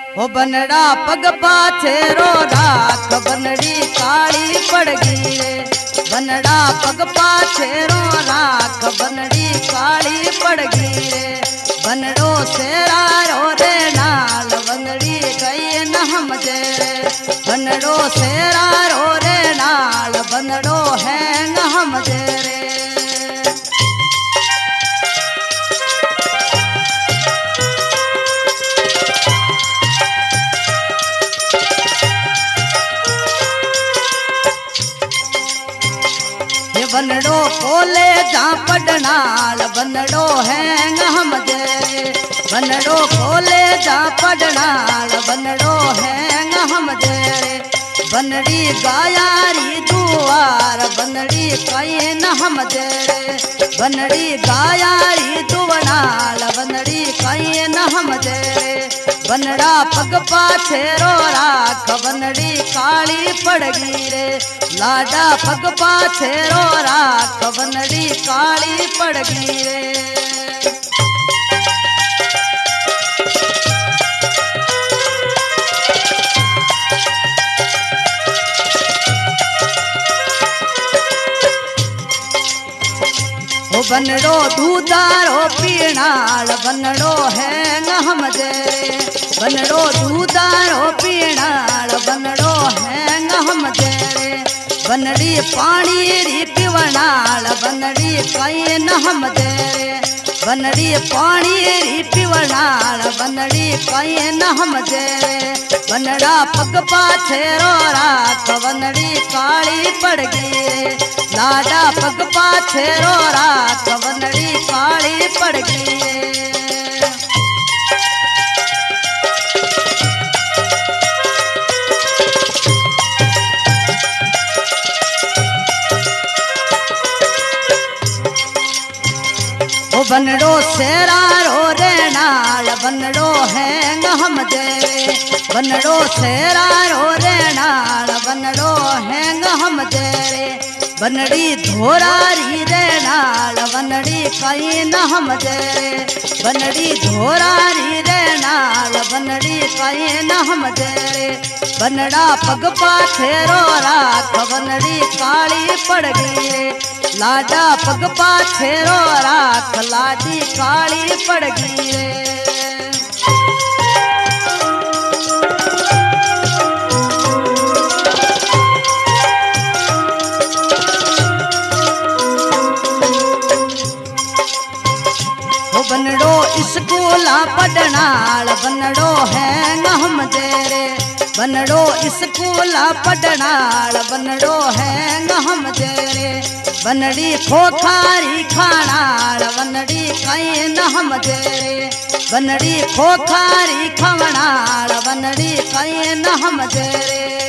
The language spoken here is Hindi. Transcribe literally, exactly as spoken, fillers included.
ओ बनड़ा पग पाछे रो राख बनड़ी काली पड़गी रे। बनड़ा पग पाछे रो राख बनड़ी काली पड़गी रे। बनड़ो सेरा रो रे नाल बनड़ी कई न हमजे रे। बनड़ो सेरा रो रे नाल बनड़ो है न हमजे रे। बनड़ो कोले जा पढ़नाल बनड़ो है हमजे रे। बनड़ो कोले जा पढ़नाल बनड़ो है हमजे रे। बनड़ी गायारी दुआर बनड़ी कई न हमजे रे। बनड़ी गायारी दुवनाल बनड़ी कई न हमजे रे। बनड़ा पग पाछे रो राख बनड़ी काली पड़गी रे। लाडा पग पाछे रो राख बनड़ी काली पड़गी रे। बनड़ो दूधारो पीणाल बनड़ो है न हमजे रे। बनड़ो दूधारो पीणाल बनड़ो है न हमजे रे। बनड़ी पानी री पिवनाल बनड़ी कई न हमजे रे। बनड़ी पानी री पिवनाल बनड़ी कई न हमजे रे। बनड़ा पग पाछे रो राख बनड़ी काली पड़गी रे। लाडा पग पाछे रो राख बनड़ी काली पड़गी रे। ओ बनड़ो सेरा रो रे नाल बनड़ो है न हमजे रे। बनड़ो सेरा रो रे नाल बनड़ो है न हमजे रे। बनड़ी धोरारी रे नाल बनड़ी कई न हमजे रे। बनड़ी धोरारी रे नाल बनड़ी कई न हमजे रे। बनड़ा पग पाछे रो राख बनड़ी काली पड़गी रे। लाडा पग पाछे रो राख लाडी काली पड़गी रे। बनड़ो स्कूला पढ़नाल बनड़ो है न हमजे रे। बनड़ो स्कूला पढ़नाल बनड़ो है न हमजे रे। बनड़ी खोखारी खानाल बनड़ी कई न हमजे रे। बनड़ी खोखारी खवनाल बनड़ी कई न हमजे रे।